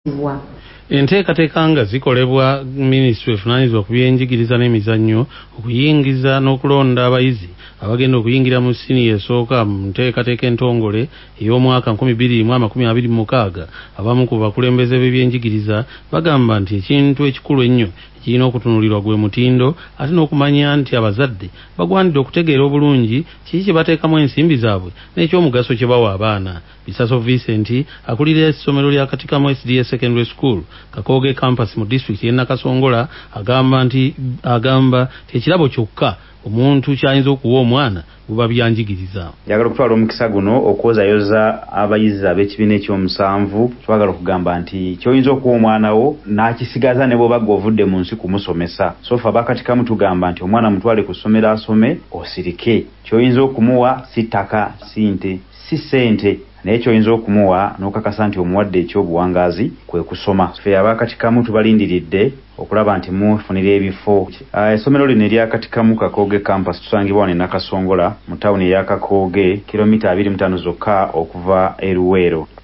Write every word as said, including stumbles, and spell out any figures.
enteekateeka nga zikolebwa minisitule evunaanyizibwa ku byenjigiriza n'emizannyo okuyingiza n'okulonda abayizi abagenda okuyingira mu siniya esooka mu nteekateeka entongole ey'omwaka nkumi bbiri mu amakumi abiri mu mukaaga. Abamu ku bakulembeze b'ebyenjigiriza bagamba nti ekintu ekikulu ennyo kirina okutunulirwa gwe mutindo ate n'okumanya nti abazadde bagwanidde okutegeera obulungi kiki kye bateekamu ensimbi zaabwe n'ekyomugaso kye bawa abaana. Bisaso Vincent akulira essomero lya Katikamu S D A Secondary School Kakoge campus mu district y'e Nakasongola agamba nti agamba tekirabo kyokka omuntu kyayinza okuwa omwana buba byanjigiriza. Njagala okutwala omukisa guno okwozayoza abayizi ab'ekibiina ekyomusanvu twagala okugamba nti kyoyinza okuwa omwana wo n'akisigaza ne bw'oba ovudde mu nsi kumusomesa. Sofa abakatikamu tugamba nti omwana mutwale ku ssomero asome osirike. Kyoyinza okumuwa si ttaka si nte si ssente naye kyoyinza okumuwa n'okakasa nti omuwadde ekyobuwangaazi kwe kusoma. Ffe abakatikamu tubalindiridde okulaba nti mufunira ebifo. Essomero lino erya Katikamu Kakoge campus tusangibwa wano e Nakasongola mu tawuni eya Kakoge kilomita abiri mu ttaano zokka okuva e Luweero.